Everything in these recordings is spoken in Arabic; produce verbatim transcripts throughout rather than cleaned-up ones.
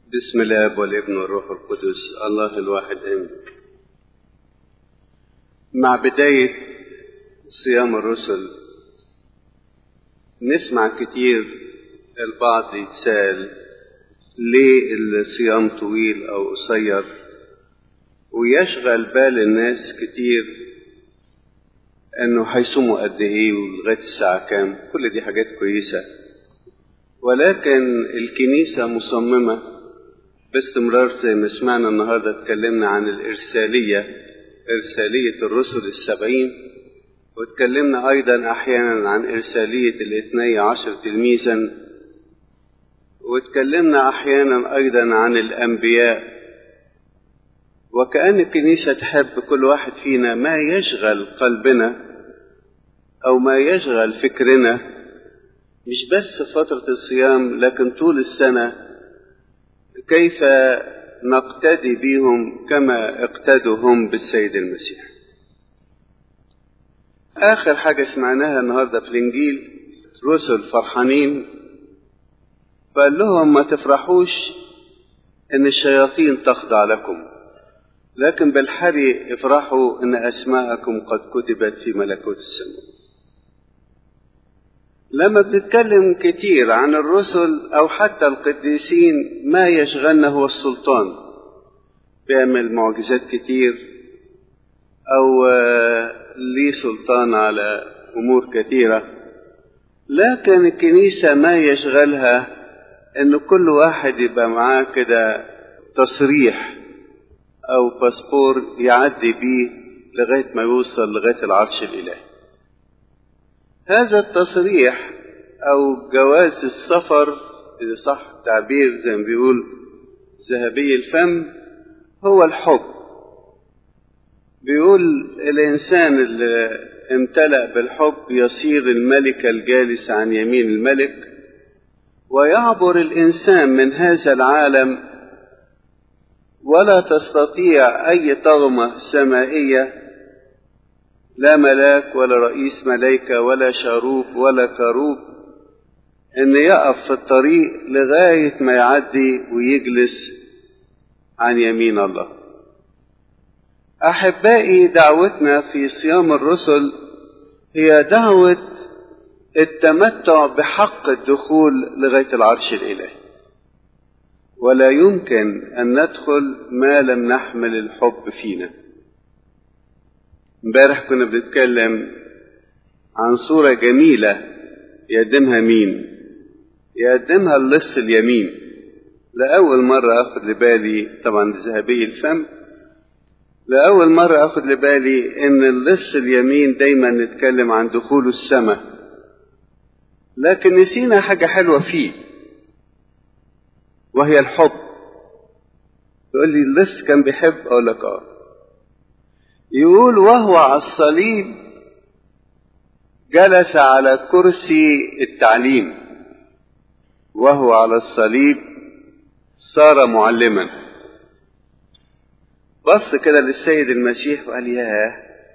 بسم الآب والابن والروح القدس الله الواحد آمين. مع بداية صيام الرسل نسمع كتير البعض يتساءل ليه الصيام طويل أو قصير، ويشغل بال الناس كتير انه هيصوموا قد ايه ولغايه الساعه كام. كل دي حاجات كويسه، ولكن الكنيسه مصممه باستمرار زي ما سمعنا النهارده. اتكلمنا عن الارساليه، ارساليه الرسل السبعين، واتكلمنا ايضا احيانا عن ارساليه الاثني عشر تلميذا، واتكلمنا احيانا ايضا عن الانبياء. وكأن الكنيسة تحب كل واحد فينا ما يشغل قلبنا أو ما يشغل فكرنا، مش بس فترة الصيام لكن طول السنة، كيف نقتدي بهم كما اقتدوا هم بالسيد المسيح. آخر حاجة سمعناها النهاردة في الإنجيل رسل فرحانين، فقال لهم ما تفرحوش إن الشياطين تخضع لكم، لكن بالحري افرحوا ان اسماءكم قد كتبت في ملكوت السماء. لما بنتكلم كتير عن الرسل او حتى القديسين ما يشغلنا هو السلطان، بيعمل معجزات كتير او ليه سلطان على امور كثيرة، لكن الكنيسة ما يشغلها ان كل واحد يبقى معاه كده تصريح أو باسبور يعدي بيه لغاية ما يوصل لغاية العرش الإلهي. هذا التصريح أو جواز السفر إذا صح التعبير زي ما بيقول ذهبي الفم هو الحب. بيقول الإنسان اللي امتلأ بالحب يصير الملك الجالس عن يمين الملك، ويعبر الإنسان من هذا العالم ولا تستطيع أي طغمة سمائية، لا ملاك ولا رئيس ملائكة ولا شاروب ولا كروب، أن يقف في الطريق لغاية ما يعدي ويجلس عن يمين الله. أحبائي، دعوتنا في صيام الرسل هي دعوة التمتع بحق الدخول لغاية العرش الإلهي، ولا يمكن أن ندخل ما لم نحمل الحب فينا. امبارح كنا بنتكلم عن صورة جميلة يقدمها مين؟ يقدمها اللص اليمين. لأول مرة أخذ لبالي، طبعا ذهبي الفم، لأول مرة أخذ لبالي إن اللص اليمين دايما نتكلم عن دخول السماء، لكن نسينا حاجة حلوة فيه وهي الحب. يقول لي اللص كان بيحب، اقول لك اه. يقول وهو على الصليب جلس على كرسي التعليم، وهو على الصليب صار معلما. بص كده للسيد المسيح وقال ياه،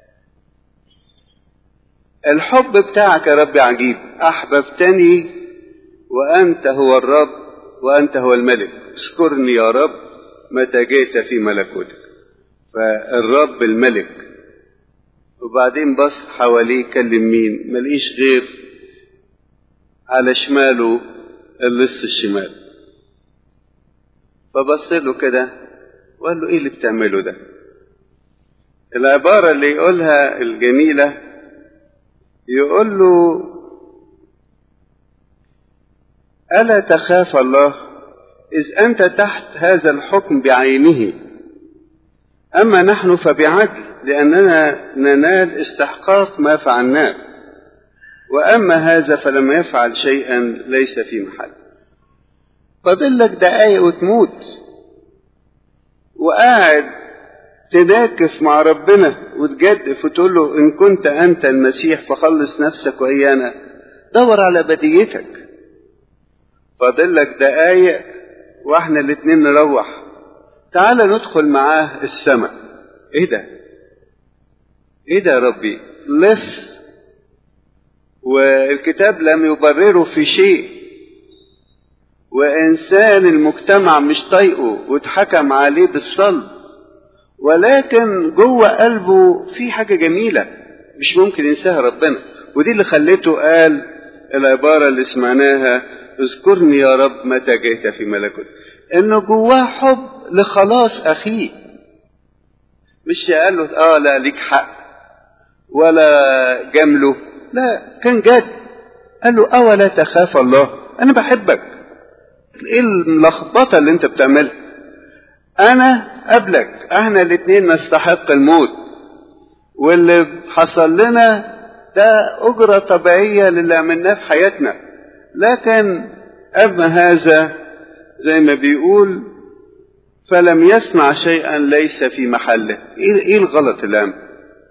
الحب بتاعك يا رب عجيب، احببتني وانت هو الرب وأنت هو الملك، اذكرني يا رب متى جئت في ملكوتك. فالرب الملك. وبعدين بص حواليه كلم مين؟ ملقيش غير على شماله اللص الشمال، فبص له كده وقال له ايه اللي بتعمله ده؟ العبارة اللي يقولها الجميلة، يقول له ألا تخاف الله إذ أنت تحت هذا الحكم بعينه، أما نحن فبعدل لأننا ننال استحقاق ما فعلناه، وأما هذا فلم يفعل شيئا ليس في محل. فاضل لك دقايق وتموت، وقاعد تناكف مع ربنا وتجدف وتقول له إن كنت أنت المسيح فخلص نفسك وإيانا، دور على بديتك. فاضل لك دقايق واحنا الاتنين نروح، تعال ندخل معاه السماء. ايه ده؟ ايه ده يا ربي؟ لص والكتاب لم يبرره في شيء، وإنسان المجتمع مش طايقه واتحكم عليه بالصلب، ولكن جوه قلبه في حاجة جميلة مش ممكن ينساها ربنا، ودي اللي خلته قال العبارة اللي سمعناها اذكرني يا رب متى جئت في ملكوت، انه جواه حب لخلاص اخيه. مش قال له اه لا ليك حق ولا جمله، لا كان جد، قال له اولا تخاف الله، انا بحبك، ايه اللخبطه اللي انت بتعملها؟ انا قبلك، احنا الاتنين نستحق الموت، واللي حصل لنا ده اجرة طبيعية للي عملناه في حياتنا، لكن اما هذا زي ما بيقول فلم يصنع شيئا ليس في محله. ايه الغلط اللي عمل؟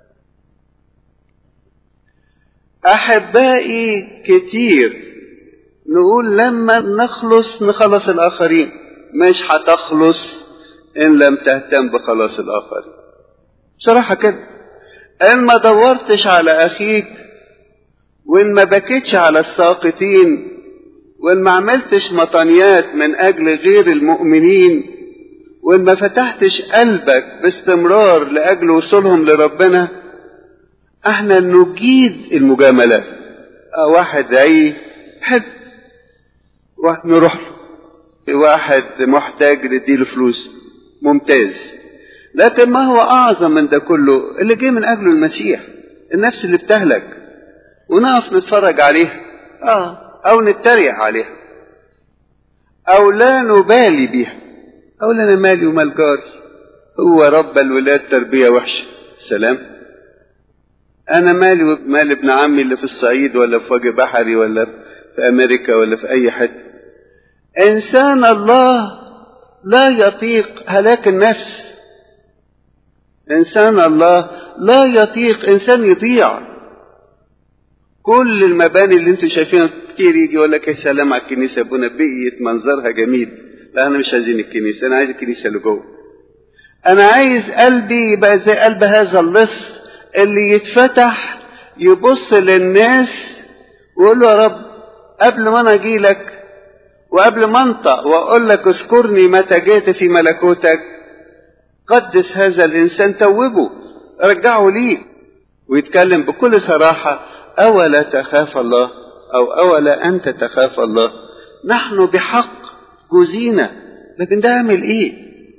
احبائي كتير نقول لما نخلص نخلص الاخرين، مش هتخلص ان لم تهتم بخلاص الاخرين. بصراحة كده، ان ما دورتش على اخيك، وان ما بكيتش على الساقطين، وان ما عملتش مطنيات من اجل غير المؤمنين، وان ما فتحتش قلبك باستمرار لاجل وصولهم لربنا، احنا نجيد المجاملات. واحد عي حد نروح له، واحد محتاج نديله فلوس ممتاز، لكن ما هو اعظم من ده كله اللي جه من اجله المسيح، النفس اللي بتهلك ونقف نتفرج عليها اه او نتريق عليها او لا نبالي بيها، او لا انا مالي ومال جاري، هو رب الولاد تربيه وحشه، سلام، انا مالي ومال ابن عمي اللي في الصعيد ولا في وجه بحري ولا في امريكا ولا في اي حته. انسان الله لا يطيق هلاك النفس، انسان الله لا يطيق انسان يضيع. كل المباني اللي انتم شايفينها كتير يجي يقول لك يا سلام على الكنيسه ابونا بقيت منظرها جميل، لا انا مش عايزين الكنيسه، انا عايز الكنيسه اللي جوه، انا عايز قلبي يبقى زي قلب هذا اللص اللي يتفتح يبص للناس ويقول له يا رب قبل ما انا اجي لك وقبل ما انطق واقول لك اذكرني متى جئت في ملكوتك، قدس هذا الانسان، توبه، رجعه ليك، ويتكلم بكل صراحه اولا تخاف الله او اولا انت تخاف الله. نحن بحق جزينا، لكن ده عمل ايه؟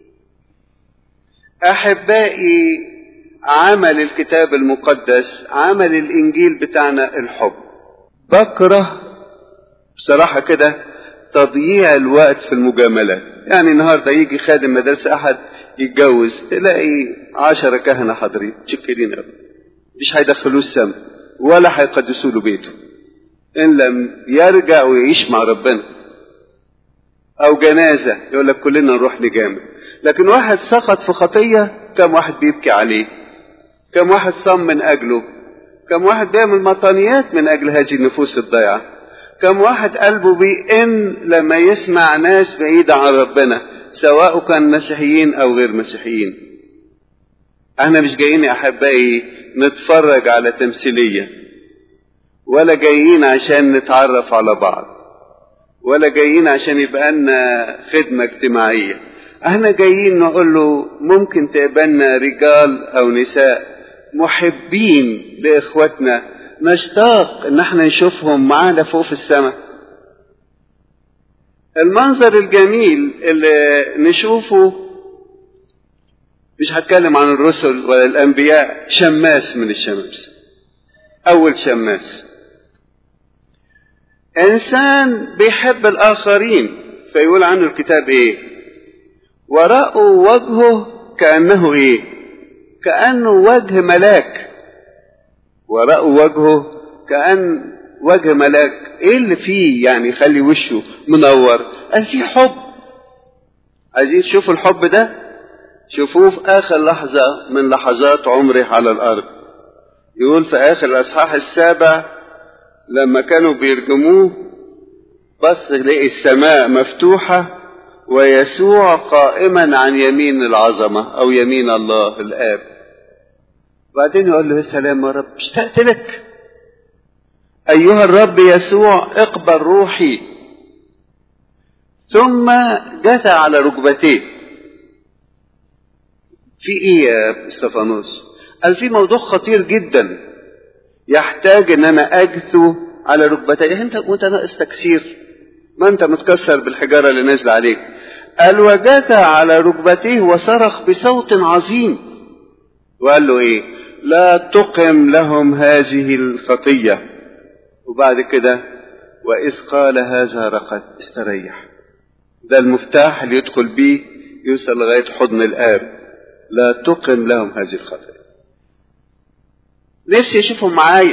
احبائي عمل الكتاب المقدس، عمل الانجيل بتاعنا الحب. بكره بصراحه كده تضييع الوقت في المجاملات. يعني النهارده يجي خادم مدرسه احد يتجوز تلاقي عشرة كهنه حاضرين شكرين قوي، مش هيدخلوه السما ولا هيقدسوا له بيته ان لم يرجع ويعيش مع ربنا. او جنازه يقول لك كلنا نروح نجامل، لكن واحد سقط في خطيه كم واحد بيبكي عليه، كم واحد صام من اجله، كم واحد بيعمل مطانيات من اجل هذه النفوس الضيعه، كم واحد قلبه بيئن لما يسمع ناس بعيدة عن ربنا سواء كان مسيحيين او غير مسيحيين. احنا مش جايين يا احبائي نتفرج على تمثيلية، ولا جايين عشان نتعرف على بعض، ولا جايين عشان يبقى لنا خدمة اجتماعية. احنا جايين نقول له ممكن تقبلنا رجال او نساء محبين لاخوتنا، نشتاق ان احنا نشوفهم معانا فوق في السماء. المنظر الجميل اللي نشوفه، مش هتكلم عن الرسل ولا الانبياء، شماس من الشمس، اول شماس، انسان بيحب الاخرين، فيقول عنه الكتاب ايه؟ ورأوا وجهه كأنه ايه؟ كأنه وجه ملاك. ورأوا وجهه كأن وجه ملاك. ايه اللي فيه يعني يخلي وشه منور؟ قال فيه حب. عايزين تشوفوا الحب ده؟ شوفوه في اخر لحظة من لحظات عمره على الارض. يقول في اخر الاصحاح السابع لما كانوا بيرجموه بص لقي السماء مفتوحة ويسوع قائما عن يمين العظمة او يمين الله الاب. بعدين يقول له يا سلام يا رب اشتقت لك ايها الرب يسوع، اقبل روحي. ثم جثى على ركبتيه. في ايه يا استفانوس؟ قال في موضوع خطير جدا يحتاج ان انا اجثو على ركبتيه. انت وانت ناقص تكسير؟ ما انت متكسر بالحجاره اللي نازله عليك. قال وجثى على ركبتيه وصرخ بصوت عظيم وقال له ايه؟ لا تقم لهم هذه الخطيه. وبعد كده واذ قال هذا رقد استريح. ده المفتاح اللي يدخل بيه يوصل لغايه حضن الاب. لا تقم لهم هذه الخطيه. نفسي يشوفوا معايا،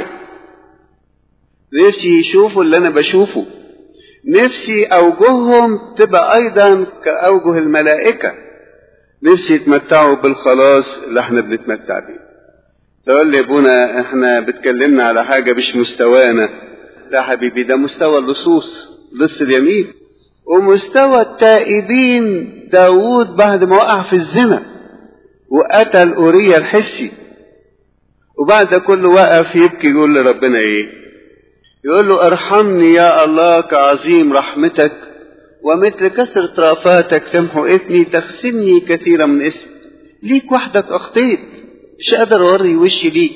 نفسي يشوفوا اللي انا بشوفه، نفسي اوجههم تبقى ايضا كاوجه الملائكه، نفسي يتمتعوا بالخلاص اللي احنا بنتمتع بيه. تقول لي يا ابونا احنا بتكلمنا على حاجه مش مستوانا. لا حبيبي، ده مستوى اللصوص، لص اليمين، ومستوى التائبين. داود بعد ما وقع في الزنا وقتل أوريا الحسي، وبعد ده كله وقف يبكي يقول لربنا ايه؟ يقول له ارحمني يا الله كعظيم رحمتك، ومثل كثرة رأفاتك تمحو إثمي، تغسلني كثيرا من اسمي. ليك وحدك أخطيت، مش قادر أوري وشي ليك،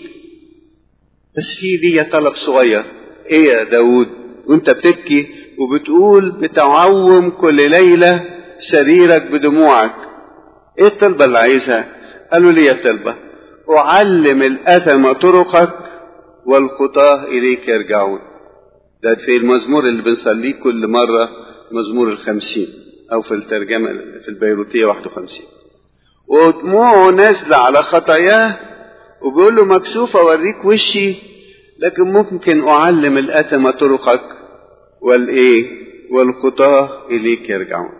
بس في لي طلب صغير. ايه يا داود وانت بتبكي وبتقول بتعوم كل ليلة سريرك بدموعك؟ ايه الطلبة اللي عايزها؟ قالوا لي يا طلبة أعلم الأثم طرقك والخطاه إليك يرجعون. ده في المزمور اللي بنصليه كل مرة، مزمور الخمسين، أو في الترجمة في البيروتية واحد وخمسين. ودموعه نازلة على خطاياه وبيقول له مكسوف أوريك وشي، لكن ممكن أعلم الأثم طرقك والإيه والخطاه إليك يرجعون.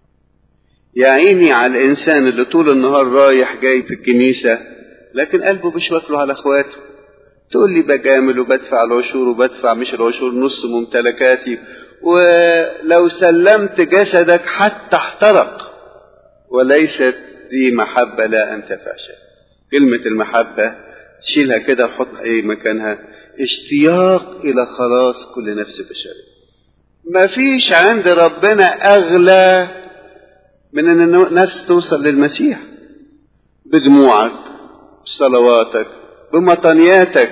يا عيني على الإنسان اللي طول النهار رايح جاي في الكنيسة لكن قلبه مش واكله على أخواته. تقول لي بجامل وبدفع العشور وبدفع مش العشور نص ممتلكاتي، ولو سلمت جسدك حتى احترق، وليست دي محبة لا أنتفع شيء. كلمة المحبة شيلها كده وحط ايه مكانها؟ اشتياق إلى خلاص كل نفس بشرية. مفيش عند ربنا أغلى من أن النفس توصل للمسيح بدموعك، بصلواتك، بمطنياتك،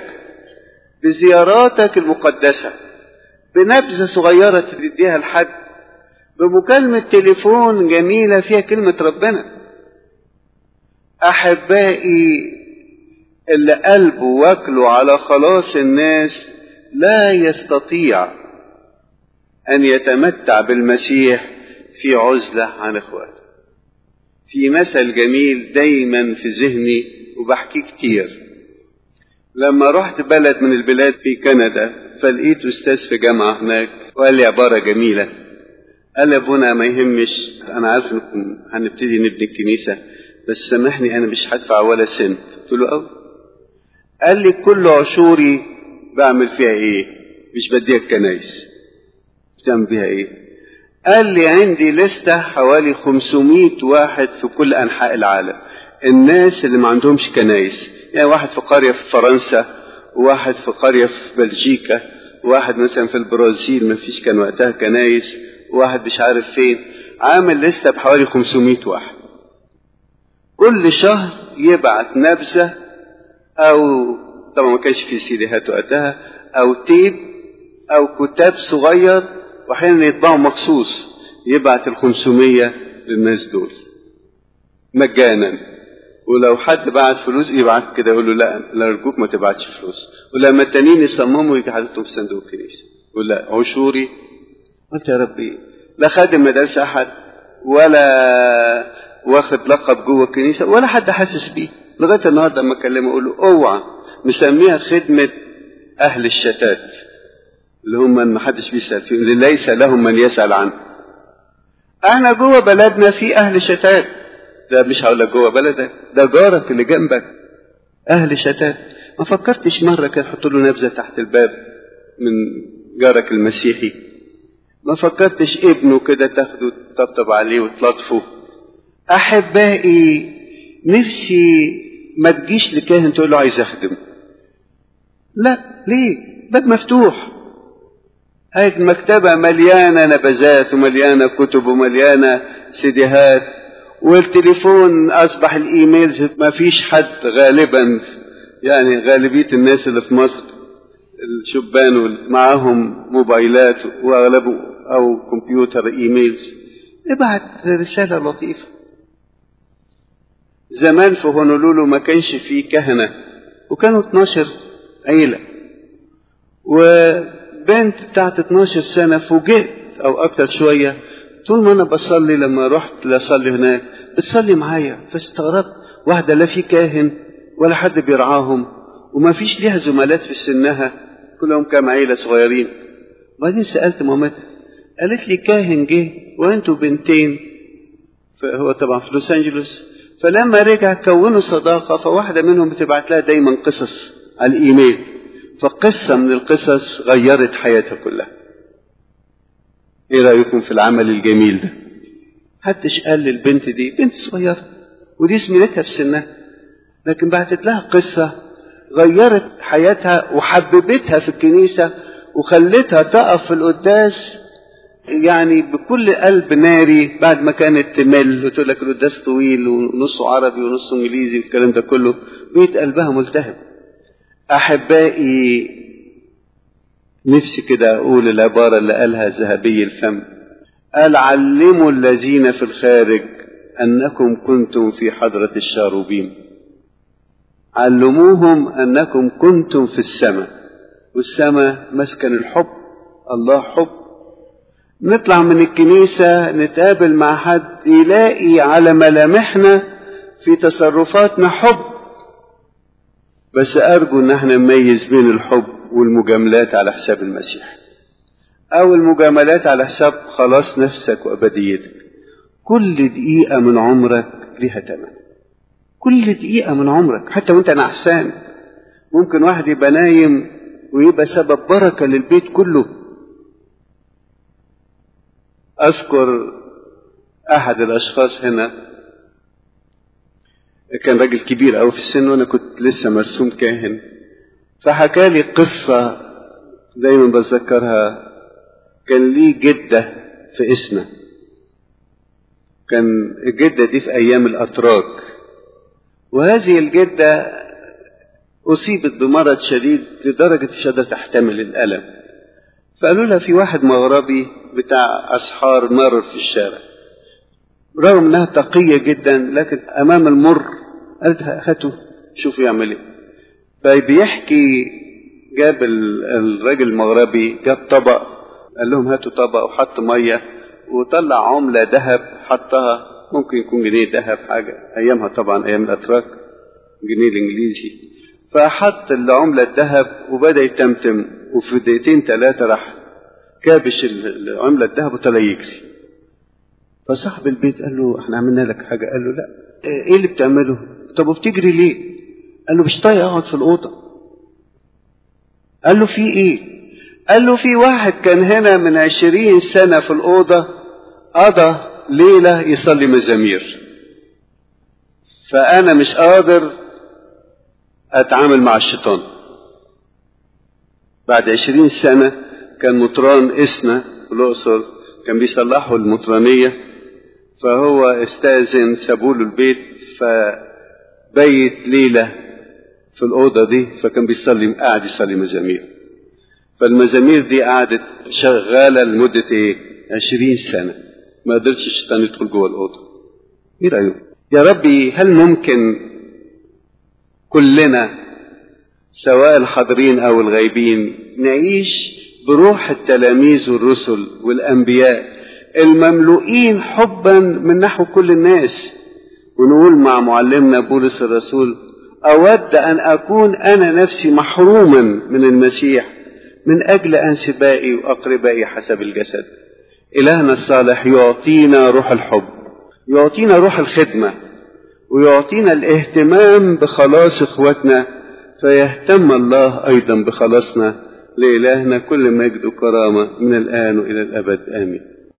بزياراتك المقدسة، بنبذة صغيرة تديها لحد، بمكالمة تليفون جميلة فيها كلمة ربنا. أحبائي اللي قلبه واكله على خلاص الناس لا يستطيع أن يتمتع بالمسيح في عزلة عن إخواته. في مثل جميل دايما في ذهني وبحكيه كتير. لما رحت بلد من البلاد في كندا فلقيت أستاذ في جامعة هناك وقال لي عبارة جميلة. قال لي أبونا ما يهمش، أنا عارف إنكم هنبتدي نبني الكنيسة، بس سامحني أنا مش هدفع ولا سنت. قلت له أو. قال لي كل عشوري بعمل فيها إيه؟ مش بديها الكنايس. بتعمل بيها إيه؟ قال لي عندي لستة حوالي خمسمائة واحد في كل أنحاء العالم، الناس اللي ما عندهمش كنايس. يعني واحد في قرية في فرنسا، وواحد في قرية في بلجيكا، وواحد مثلا في البرازيل ما فيش كان وقتها كنايس، وواحد مش عارف فين. عامل لستة بحوالي خمسمائة واحد. كل شهر يبعت نبذة، أو طبعا ما كانش في سيديهات وقتها، أو تيب أو كتاب صغير، وأحيانا يطبعوا مخصوص يبعت الخمسمية للناس دول مجانا. ولو حد بعت فلوس يبعت كده يقول له لا لا أرجوك ما تبعتش فلوس، ولما التانيين يصمموا يجي حاططهم في صندوق الكنيسة يقول لا عشوري. قلت يا ربي لا خادم مدارس أحد ولا واخد لقب جوه الكنيسة ولا حد حاسس بيه. لغاية النهارده لما أكلمه أقول له أوعى، مسميها خدمة أهل الشتات اللي هم ما حدش بيسأل فيهم، اللي ليس لهم من يسأل عنه. احنا جوه بلدنا في اهل شتات. ده مش هقول لك جوه بلدك، ده جارك اللي جنبك اهل شتات. ما فكرتش مرة كده حط له نبذة تحت الباب من جارك المسيحي؟ ما فكرتش ابنه كده تاخده تطبطب عليه وتلطفه؟ احبائي نفسي ما تجيش لكاهن تقول له عايز اخدم. لا، ليه؟ باب مفتوح. هيك المكتبة مليانة نبذات ومليانة كتب ومليانة سيديهات، والتليفون أصبح الإيميلز ما فيش حد غالبا، يعني غالبية الناس اللي في مصر الشبان معاهم موبايلات وأغلبه أو كمبيوتر إيميلز، ابعت رسالة لطيفة. زمان في هونولولو ما كانش فيه كهنة، وكانوا اتناشر عيلة، وبنت بتاعت اتناشر سنة فوجئت أو أكتر شوية، طول ما أنا بصلي لما رحت لأصلي هناك بتصلي معايا، فاستغربت، واحدة لا في كاهن ولا حد بيرعاهم وما فيش ليها زملات في سنها، كلهم كام عيلة صغيرين. وبعدين سألت مامتها، قالت لي كاهن جه وانتوا بنتين، فهو طبعا في لوس أنجلوس، فلما رجع كونوا صداقة، فواحدة منهم بتبعت لها دايما قصص على الإيميل، فقصة من القصص غيرت حياتها كلها. ايه رأيكم في العمل الجميل ده؟ محدش قال للبنت دي، بنت صغيرة ودي زميلتها في سنها، لكن بعتت لها قصة غيرت حياتها وحببتها في الكنيسة وخلتها تقف في القداس يعني بكل قلب ناري، بعد ما كانت تمل وتقول لك القداس طويل ونصه عربي ونصه انجليزي والكلام ده كله، بقيت قلبها ملتهب. احبائي نفسي كده اقول العبارة اللي قالها ذهبي الفم، قال علموا الذين في الخارج انكم كنتم في حضرة الشاروبيم، علموهم انكم كنتم في السماء، والسماء مسكن الحب، الله حب. نطلع من الكنيسة نتقابل مع حد يلاقي على ملامحنا في تصرفاتنا حب، بس أرجو أن احنا نميز بين الحب والمجاملات على حساب المسيح، أو المجاملات على حساب خلاص نفسك وأبديتك. كل دقيقة من عمرك لها تمن، كل دقيقة من عمرك، حتى وانت نعسان ممكن واحد يبقى نايم ويبقى سبب بركة للبيت كله. أذكر أحد الأشخاص هنا كان راجل كبير أوي في السن وأنا كنت لسه مرسوم كاهن، فحكى لي قصة دايما بتذكرها. كان ليه جدة في إسنا، كان الجدة دي في أيام الأتراك، وهذه الجدة أصيبت بمرض شديد لدرجة مش قادرة تحتمل الألم، فقالوا لها في واحد مغربي بتاع أسحار مر في الشارع، رغم أنها تقية جدا لكن أمام المر قالت هاتوا شوفوا يعمل ايه. فبيحكي جاب الراجل المغربي جاب طبق، قال لهم هاتوا طبق وحط مية وطلع عملة ذهب حطها، ممكن يكون جنيه ذهب حاجة أيامها طبعا أيام الأتراك جنيه الإنجليزي، فحط العملة الذهب وبدأ يتمتم، وفي دقيقتين ثلاثة راح كابش العملة الذهب وطلع يجري. فصاحب البيت قال له احنا عملنا لك حاجة؟ قال له لا. ايه اللي بتعمله؟ طب وبتجري ليه؟ قال له مش طايق اقعد في الأوضة. قال له في ايه؟ قال له في واحد كان هنا من عشرين سنة في الأوضة قضى ليلة يصلي مزامير، فأنا مش قادر أتعامل مع الشيطان. بعد عشرين سنة كان مطران إسنا في الأقصر كان بيصلحوا المطرانية، فهو استأذن سابوله البيت فبيت ليلة في الأوضة دي، فكان بيصلي قاعد يصلي مزامير، فالمزامير دي قعدت شغالة لمدة ايه؟ عشرين سنة، ما قدرش الشيطان يدخل جوه الأوضة. ايه رأيك؟ يا ربي هل ممكن كلنا سواء الحاضرين أو الغايبين نعيش بروح التلاميذ والرسل والأنبياء المملوئين حبا من نحو كل الناس، ونقول مع معلمنا بولس الرسول أود أن أكون أنا نفسي محروما من المسيح من أجل أنسبائي وأقربائي حسب الجسد. إلهنا الصالح يعطينا روح الحب، يعطينا روح الخدمة، ويعطينا الاهتمام بخلاص إخوتنا، فيهتم الله أيضا بخلاصنا. لإلهنا كل مجد وكرامة من الآن وإلى الأبد آمين.